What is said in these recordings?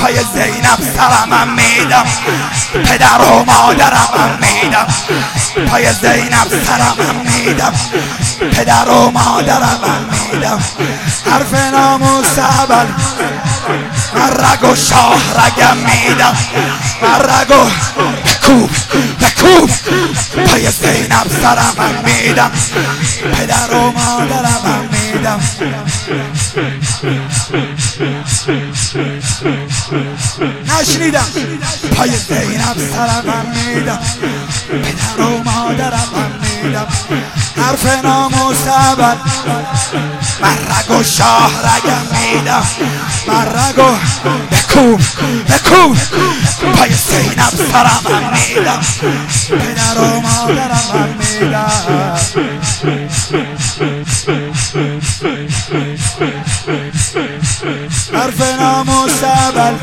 پای زینب سرم میدم، پدر و مادرم میدم، پای زینب سرم میدم، پدر و مادرم میدم. حرف ناموس اول من رگ و شاه رگم میدم، من رگ و بکوب پای زینب سرم میدم، پدر و مادرم میدم. نشنیدم. پای زینب سرم میدم، پدر و مادرم میدم. حرف ناموس اول من رگ و شاه رگم میدم، من رگ و بکوب پای زینب سرم میدم، پدر و مادرم میدم. حرف ناموس اول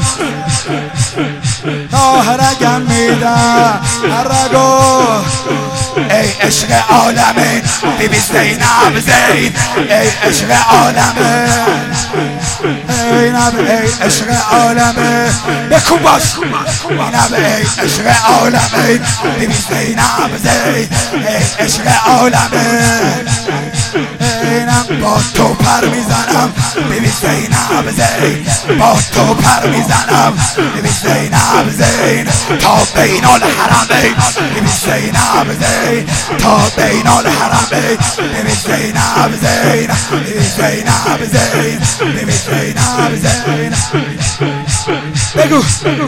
رگم میدم، رگو ای عشق عالمین بی بی زینب زین، ای عشق عالمین زینب، ای عشق عالمین بکوب باش زینب، ای عشق عالمین بی بی زینب زین، ای عشق عالمین زینب. با تو پر میزنم بی بی زینب زین، با تو پر میزنم بی بی زینب زین، تا بین الحرمین بی بی زینب زین، تا بین الحرمین بی بی زینب زین، بی بی زینب زین، بی بی زینب زین. بگو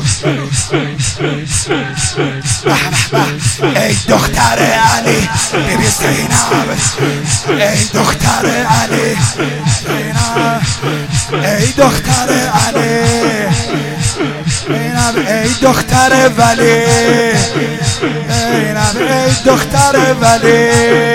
ای دختر علی بی بی زینب، ای دختر علی زینب، ای دختر علی زینب، ای دختر ولی زینب، ای دختر ولی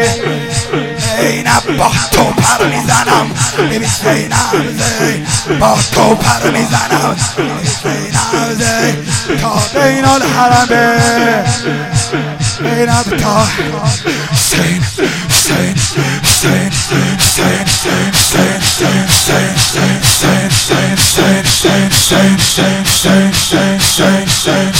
زینب. با تو پر میزنم بی بی زینب زین، با تو پر میزنم بی بی زینب زین، تا بین الحرمین زینب، تا حسین حسین حسین حسین حسین حسین حسین حسین حسین حسین حسین حسین حسین حسین حسین حسین حسین